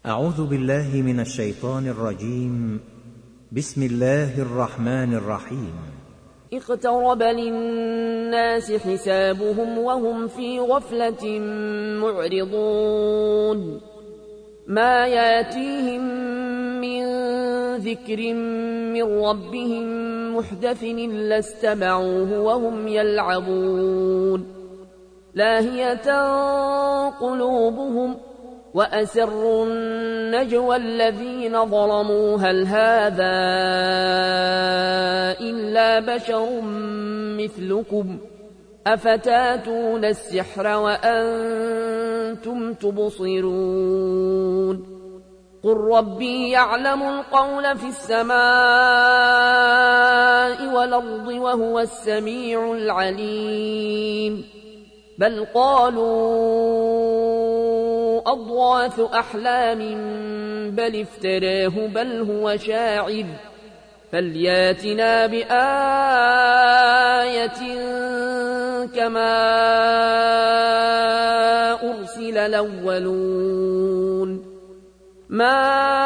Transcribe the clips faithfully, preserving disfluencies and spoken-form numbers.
أعوذ بالله من الشيطان الرجيم. بسم الله الرحمن الرحيم. اقترب للناس حسابهم وهم في غفلة معرضون ما ياتيهم من ذكر من ربهم محدث إلا استمعوه وهم يلعبون لاهية قلوبهم وأسروا النجوى الذين ظلموا هل هذا إلا بشر مثلكم أفتاتون السحر وأنتم تبصرون قل ربي يعلم القول في السماء والأرض وهو السميع العليم بل قالوا أضغاث أحلام بل افتراه بل هو شاعر فلياتنا بآية كما أرسل الأولون ما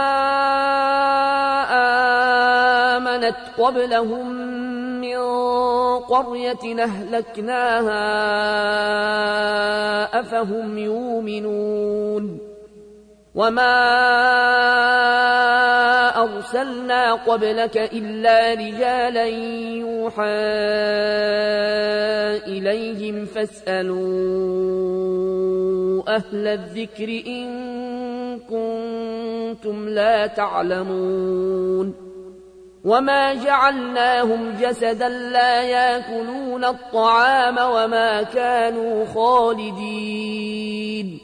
آمنت قبلهم من قرية أهلكناها أفهم يؤمنون وما أرسلنا قبلك إلا رجالا يوحى إليهم فاسألوا أهل الذكر إن كنتم لا تعلمون وما جعلناهم جسدا لا يأكلون الطعام وما كانوا خالدين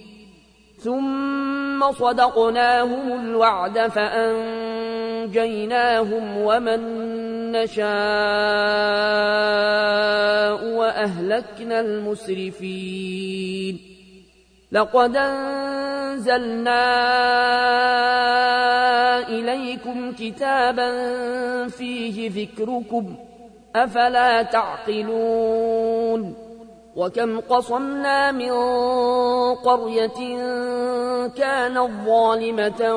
ثم صدقناهم الوعد فأنجيناهم ومن نشاء وأهلكنا المسرفين لقد أنزلنا إليكم كتابا فيه ذكركم أفلا تعقلون وكم قصمنا من قرية كانت ظالمة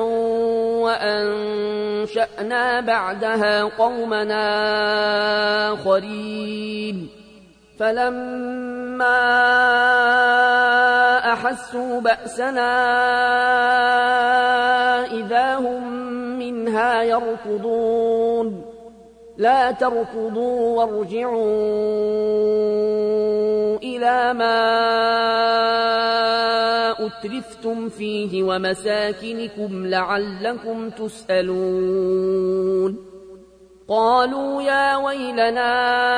وأنشأنا بعدها قومنا آخرين فلما أحسوا بأسنا إذا هم منها يركضون لا تركضوا وارجعوا إلى ما أترفتم فيه ومساكنكم لعلكم تسألون قالوا يا ويلنا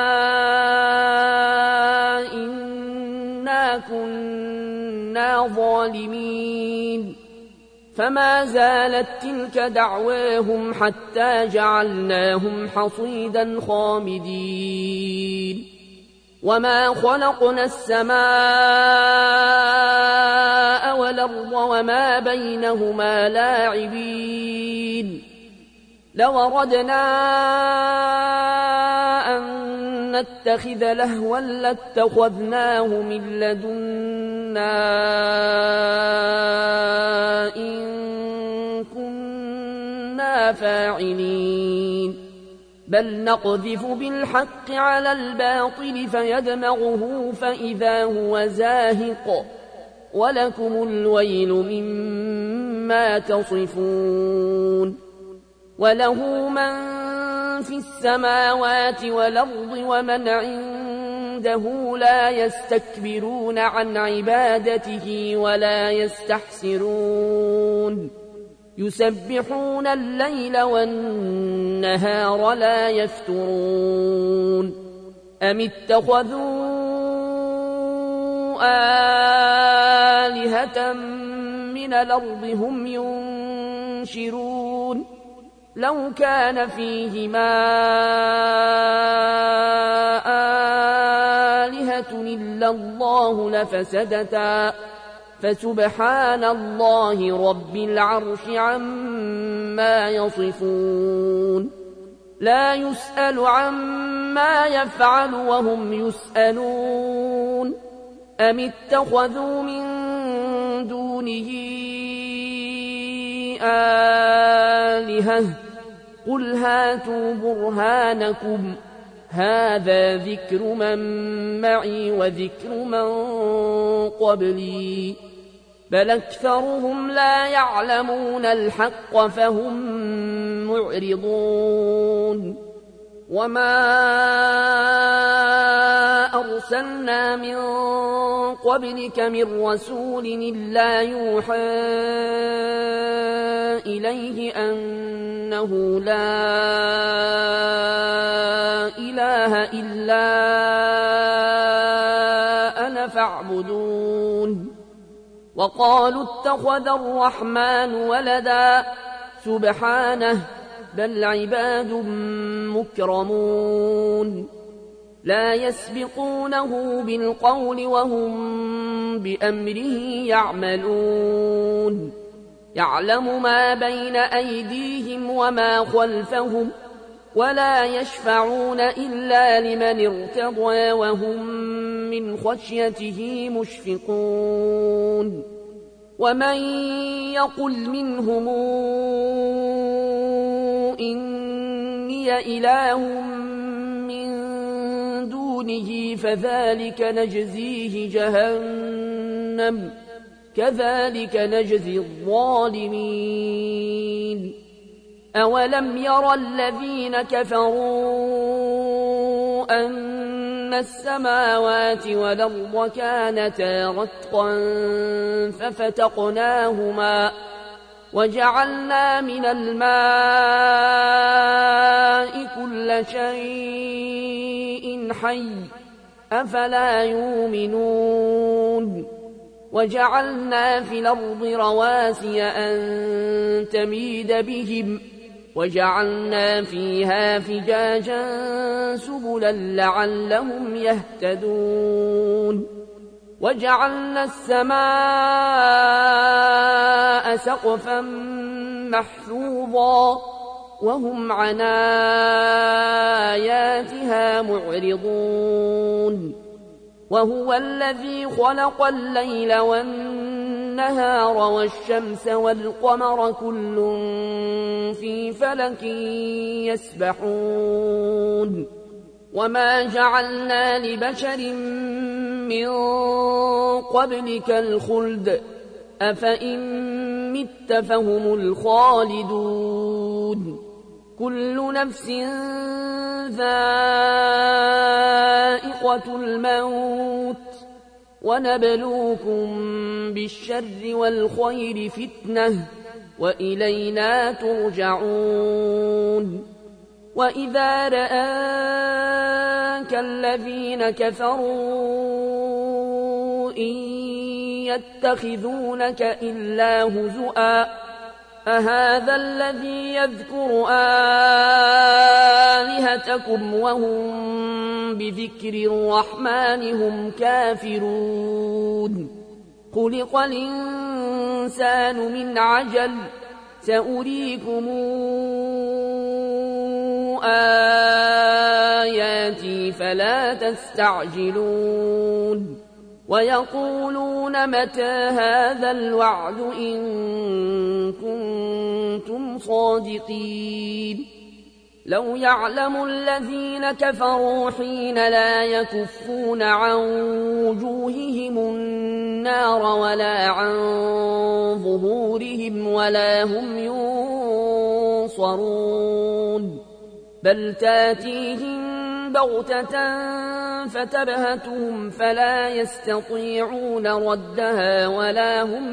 إنا كنا ظالمين فما زالت تلك دعواهم حتى جعلناهم حصيدا خامدين وما خلقنا السماء والأرض وما بينهما لاعبين لو أردنا أن نتخذ لهوا لاتخذناه من لدنا إن كنا فاعلين بل نقذف بالحق على الباطل فيدمغه فإذا هو زاهق ولكم الويل مما تصفون وله من في السماوات والأرض ومن عنده لا يستكبرون عن عبادته ولا يستحسرون يسبحون الليل والنهار لا يفترون أم اتخذوا آلهة من الأرض هم ينشرون لو كان فيهما آلهة إلا الله لفسدتا فسبحان الله رب العرش عما يصفون لا يسأل عما يفعل وهم يسألون أم اتخذوا من دونه آلهة قل هاتوا برهانكم هذا ذكر من معي وذكر من قبلي بل أكثرهم لا يعلمون الحق فهم معرضون وما أرسلنا من قبلك من رسول إلا يوحى إليه أنه لا إله إلا أنا فاعبدون وقالوا اتخذ الرحمن ولدا سبحانه بل عباد مكرمون لا يسبقونه بالقول وهم بأمره يعملون يعلم ما بين أيديهم وما خلفهم ولا يشفعون إلا لمن ارتضى وهم من خشيته مشفقون ومن يقل منهم إني إله من دونه فذلك نجزيه جهنم كذلك نجزي الظالمين أولم يرى الذين كفروا أن السماوات والأرض كانتا رتقا ففتقناهما وجعلنا من الماء كل شيء حي أفلا يؤمنون وجعلنا في الأرض رواسي أن تميد بهم وجعلنا فيها فجاجا سبلا لعلهم يهتدون وجعلنا السماء سقفا محفوظا وهم عن آياتها معرضون وهو الذي خلق الليل والنهار والشمس والقمر كل في فلك يسبحون وما جعلنا لبشر من قبلك الخلد أفإن مت فهم الخالدون كل نفس ذائقة الموت ونبلوكم بالشر والخير فتنة وإلينا ترجعون وإذا رآك الذين كفروا إن يتخذونك إلا هزؤا أهذا الذي يذكر آلهتكم وهم بذكر الرحمن هم كافرون خلق الإنسان من عجل سأريكم آياتي فلا تستعجلون ويقولون متى هذا الوعد إن كنتم صادقين لو يعلم الذين كفروا حين لا يكفون عن وجوههم النار ولا عن ظهورهم ولا هم ينصرون بل تاتيهم بغتة فتبهتهم فلا يستطيعون ردها ولا هم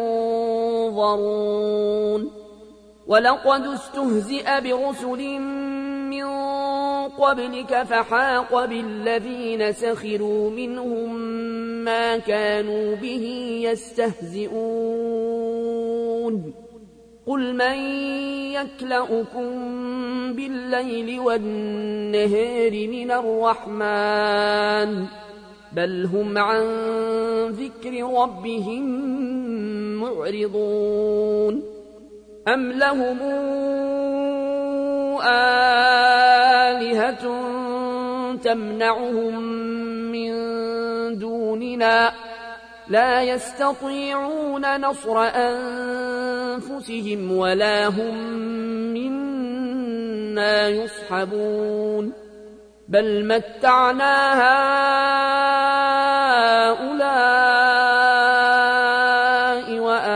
ينظرون ولقد استهزئ برسل من قبلك فحاق بالذين سخروا منهم ما كانوا به يستهزئون قل من يكلؤكم بالليل والنهار من الرحمن بل هم عن ذكر ربهم معرضون أم لهم آلهة تمنعهم من دوننا لا يستطيعون نصر أنفسهم ولا هم منا يصحبون بل متعنا هؤلاء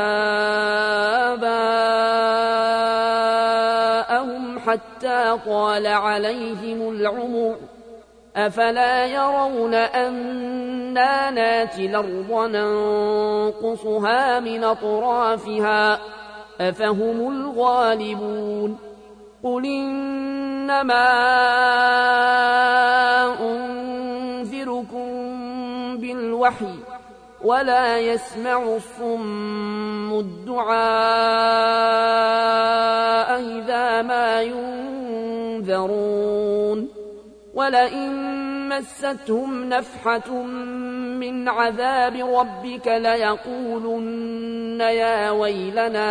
وآباءهم حتى طال عليهم العمر أفلا يرون أنا ناتي الأرض ننقصها من أطرافها أفهم الغالبون قل إنما أنذركم بالوحي ولا يسمع الصم الدعاء إذا ما ينذرون ولئن مستهم نفحة من عذاب ربك ليقولن يا ويلنا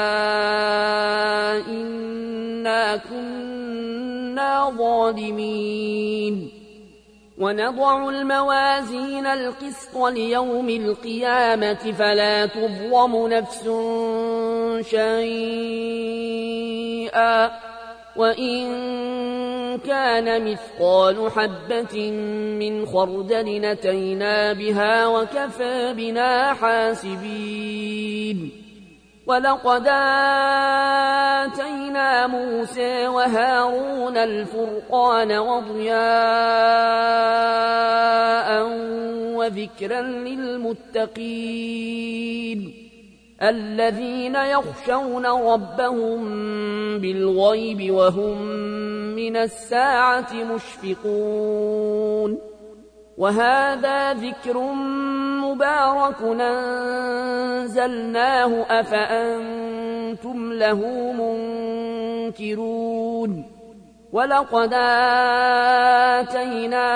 إنا كنا ظالمين ونضع الموازين القسط ليوم القيامة فلا تظلم نفس شيئا وإن كان مثقال حبة من خردل أتينا بها وكفى بنا حاسبين ولقد آتينا موسى وهارون الفرقان وضياء وذكرا للمتقين الذين يخشون ربهم بالغيب وهم من الساعة مشفقون وهذا ذكر مبارك أنزلناه أفأنتم له منكرون ولقد آتينا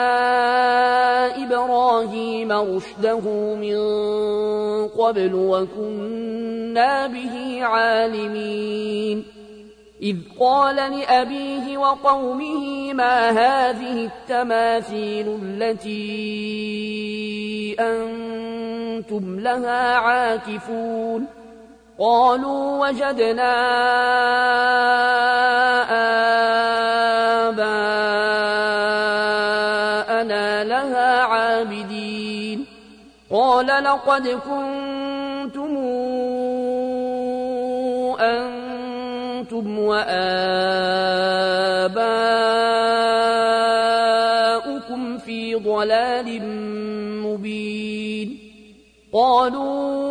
إبراهيم رشده من قبل وكنا به عالمين إذ قال لأبيه وقومه ما هذه التماثيل التي أنتم لها عاكفون قالوا وجدنا آباءنا لها عابدين قال لقد كنتم أنتم وآباؤكم في ضلال مبين قالوا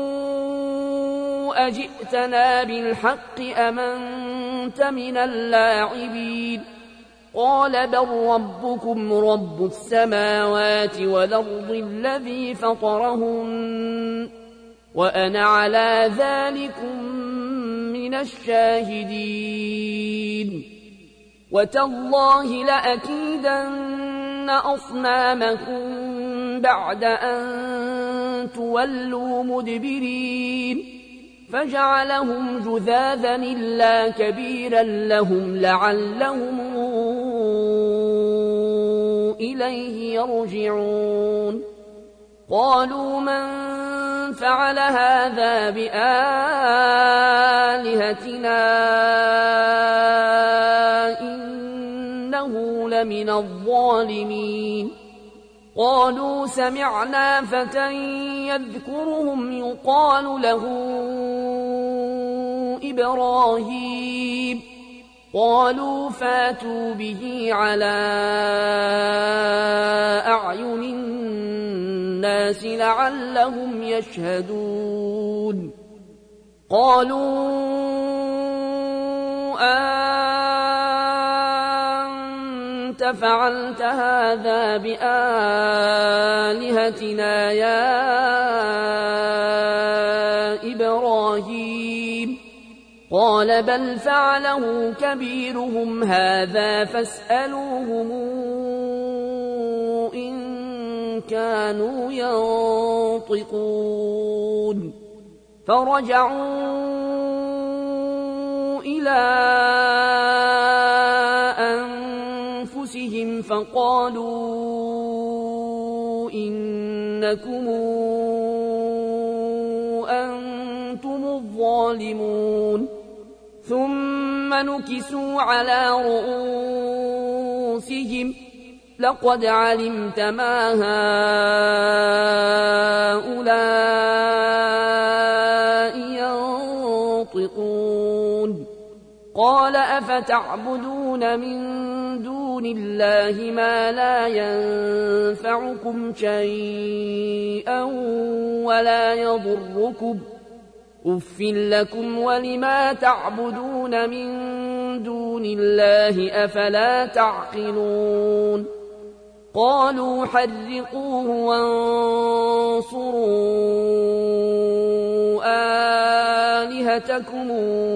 أجئتنا بالحق أم أنت من اللاعبين قال بل ربكم رب السماوات والأرض الذي فطرهن وأنا على ذلكم من الشاهدين وتالله لأكيدن أصنامكم بعد أن تولوا مدبرين فجعلهم جذاذا إلا كبيرا لهم لعلهم إليه يرجعون قالوا من فعل هذا بآلهتنا إنه لمن الظالمين قالوا سمعنا فتى يذكرهم يقال له إبراهيم قالوا فاتوا به على أعين الناس لعلهم يشهدون قالوا أنت فعلت هذا بآلهتنا يا إبراهيم قال بل فعله كبيرهم هذا فاسألوهم إن كانوا ينطقون فرجعوا إلى أنفسهم فقالوا إنكم ظالمون ثم نكسوا على رؤوسهم لقد علمت ما هؤلاء ينطقون قال أفتعبدون من دون الله ما لا ينفعكم شيئا ولا يضركم أف لكم ولما تعبدون من دون الله أفلا تعقلون قالوا حرقوه وانصروا آلهتكم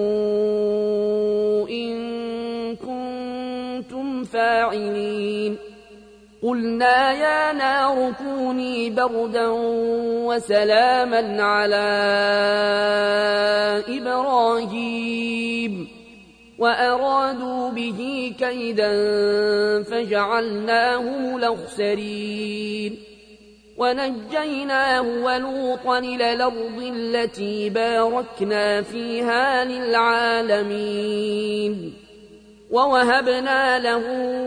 إن كنتم فاعلين قلنا يا نار كوني بردا وسلاما على إبراهيم وأرادوا به كيدا فجعلناهم الأخسرين ونجيناه ولوطا إلى الأرض التي باركنا فيها للعالمين ووهبنا له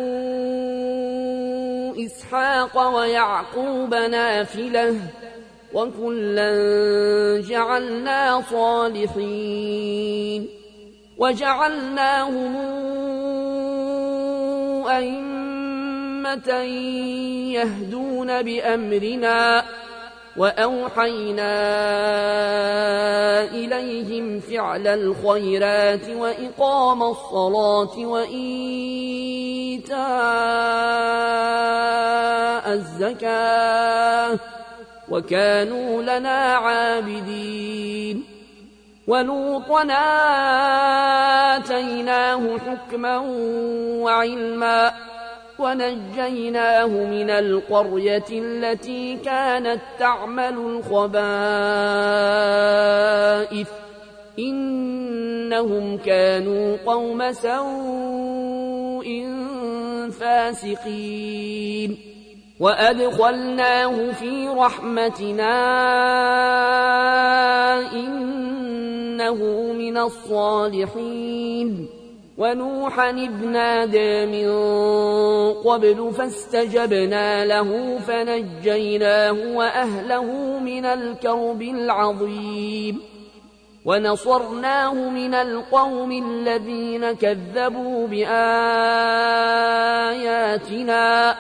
إسحاق ويعقوب نافلة وكلا جعلنا صالحين وجعلناهم أئمة يهدون بأمرنا وأوحينا إليهم فعل الخيرات وإقام الصلاة وإيتاء الزكاة وكانوا لنا عابدين ولوطا آتيناه حكما وعلما ونجيناه من القرية التي كانت تعمل الخبائث إنهم كانوا قوم سوء فاسقين وأدخلناه في رحمتنا إنه من الصالحين ونوحا إذ نادى من قبل فاستجبنا له فنجيناه وأهله من الكرب العظيم ونصرناه من القوم الذين كذبوا بآياتنا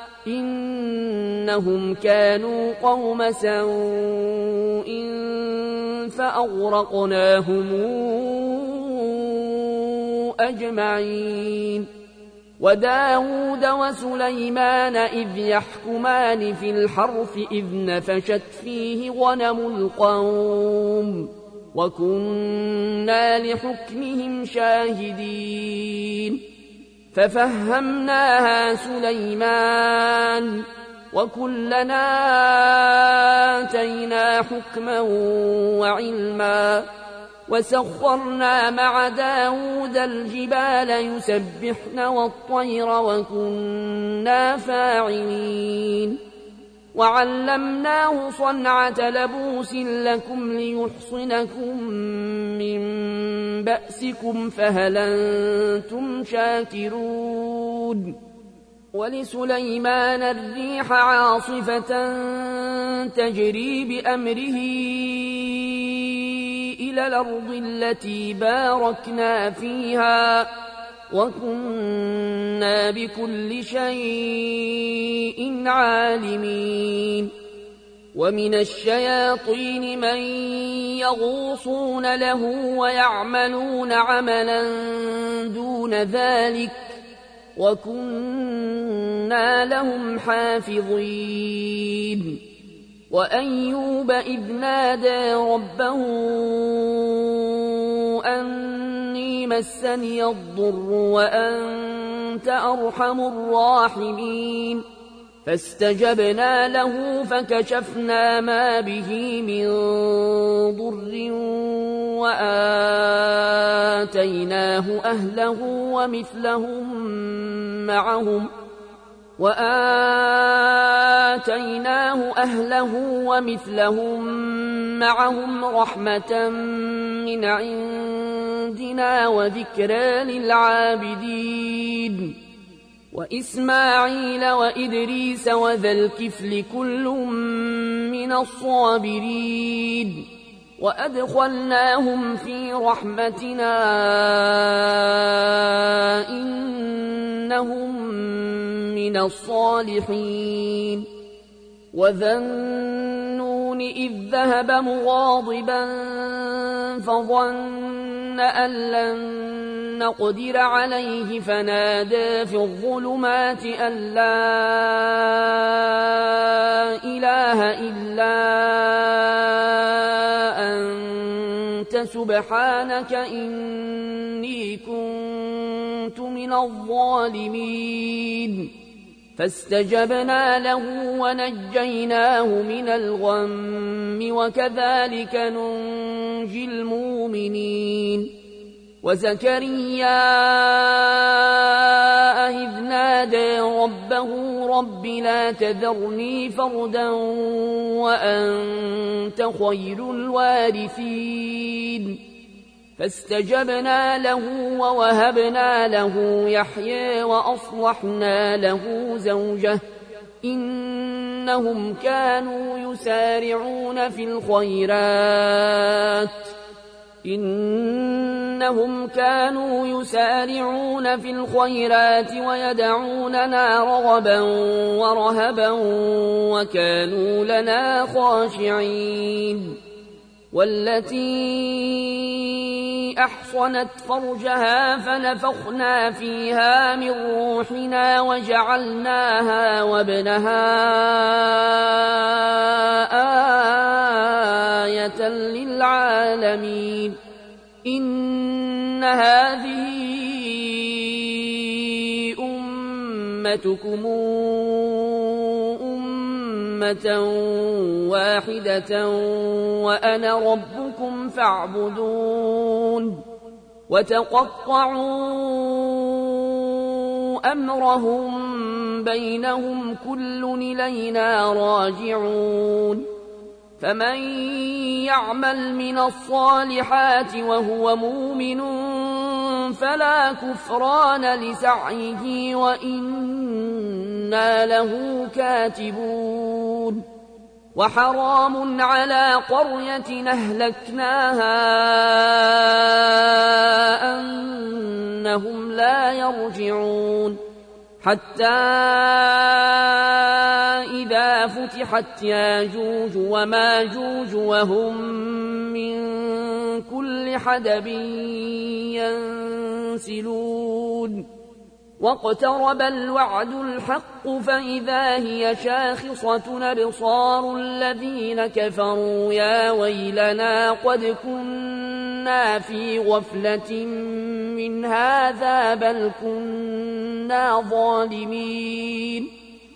إنهم كانوا قوم سوء فأغرقناهم أجمعين وداود وسليمان إذ يحكمان في الحرث إذ نفشت فيه غنم القوم وكنا لحكمهم شاهدين ففهمناها سليمان وكلنا آتينا حكما وعلما وسخرنا مع داود الجبال يسبحن والطير وكنا فاعلين وعلمناه صنعة لبوس لكم ليحصنكم من بأسكم فهل أنتم شاكرون ولسليمان الريح عاصفة تجري بأمره إلى الأرض التي باركنا فيها وكنا بكل شيء عالمين ومن الشياطين من يغوصون له ويعملون عملا دون ذلك وكنا لهم حافظين وأيوب إذ نادى ربه أني مسني الضر وأنت أرحم الراحمين فاستجبنا له فكشفنا ما به من ضر وآتيناه أهله ومثلهم معهم وآتيناه أهله ومثلهم معهم رحمة من عندنا وذكرى للعابدين وإسماعيل وإدريس وذا الكفل كل من الصابرين وأدخلناهم في رحمتنا إنهم من الصالحين وذا النون إذ ذهب مغاضبا فظن أن لن نقدر عليه فنادى في الظلمات أن لا إله إلا أنت سبحانك إني كنت من الظالمين فاستجبنا له ونجيناه من الغم وكذلك ننجي المؤمنين وزكريا إذ نادى ربه رب لا تذرني فردا وأنت خير الوارثين فاستجبنا له ووهبنا له يحيى وأصلحنا له زوجه إنهم كانوا يسارعون في الخيرات إنهم كانوا يسارعون في الخيرات ويدعوننا رغبا ورهبا وكانوا لنا خاشعين والتي أحصنت فرجها فنفخنا فيها من روحنا وجعلناها وابنها آية للعالمين إن هذه أمتكم أمة واحدة وأنا ربكم فاعبدون وتقطعوا أمرهم بينهم كل إلينا راجعون فمن يعمل من الصالحات وهو مؤمن فلا كفران لسعيه وإنا له كاتبون وحرام على قرية أهلكناها أنهم لا يرجعون حتى إذا فتحت ياجوج وماجوج وهم من كل حدب ينسلون واقترب الوعد الحق فإذا هي شاخصة أبصار الذين كفروا يا ويلنا قد كنا في غفلة من هذا بل كنا ظالمين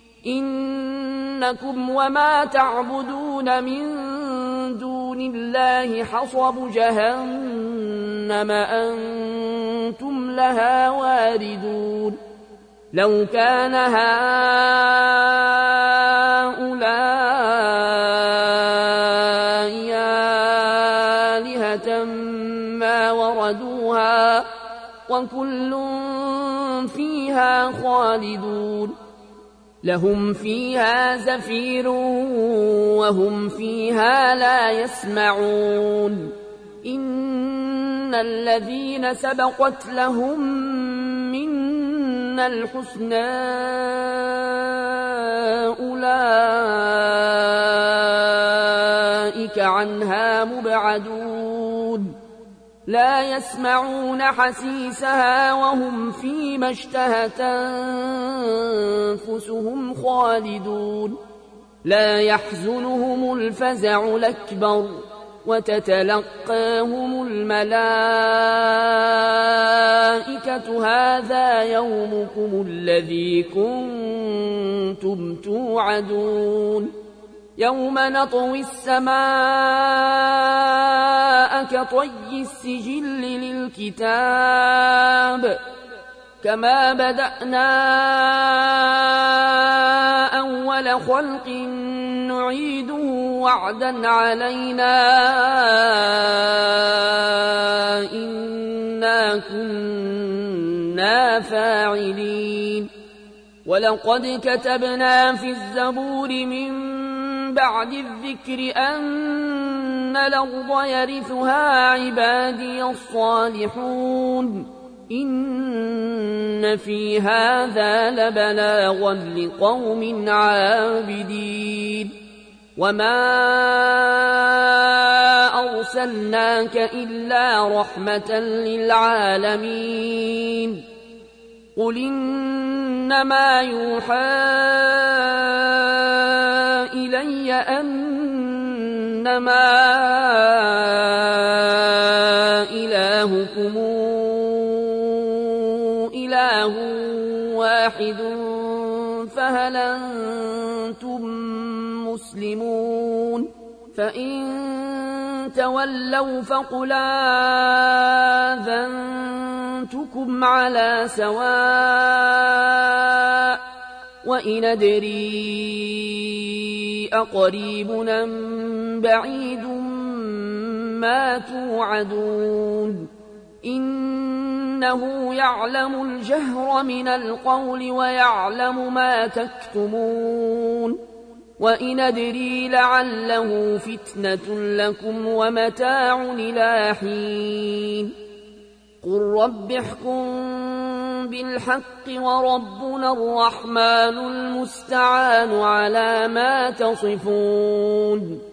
إنكم وما تعبدون من دون الله حصب جهنم أنتم لها واردون لو كان هؤلاء آلهة ما وردوها وكل فيها خالدون لهم فيها زفير وهم فيها لا يسمعون إن الذين سبقت لهم منا الحسنى أولئك عنها مبعدون لا يسمعون حسيسها وهم فيما اشتهت أنفسهم خالدون لا يحزنهم الفزع الأكبر وتتلقاهم الملائكة هذا يومكم الذي كنتم توعدون يوم نطوي السماء كطي السجل للكتاب كما بدأنا أول خلق نعيده وعدا علينا إنا كنا فاعلين ولقد كتبنا في الزبور من بعد الذكر أن الأرض يرثها عبادي الصالحون إن في هذا لبلاغا لقوم عابدين وما أرسلناك إلا رحمة للعالمين قل إنما يوحى إلي أنما إلهكم إله واحد فهل أنتم مسلمون فإن تولوا فقل آذنتكم على سواء وإن أدري أقريب أم بعيد ما توعدون إنه يعلم الجهر من القول ويعلم ما تكتمون وإن أدري لعله فتنة لكم ومتاع إلى حين قل رب احكم بالحق وربنا الرحمن المستعان على ما تصفون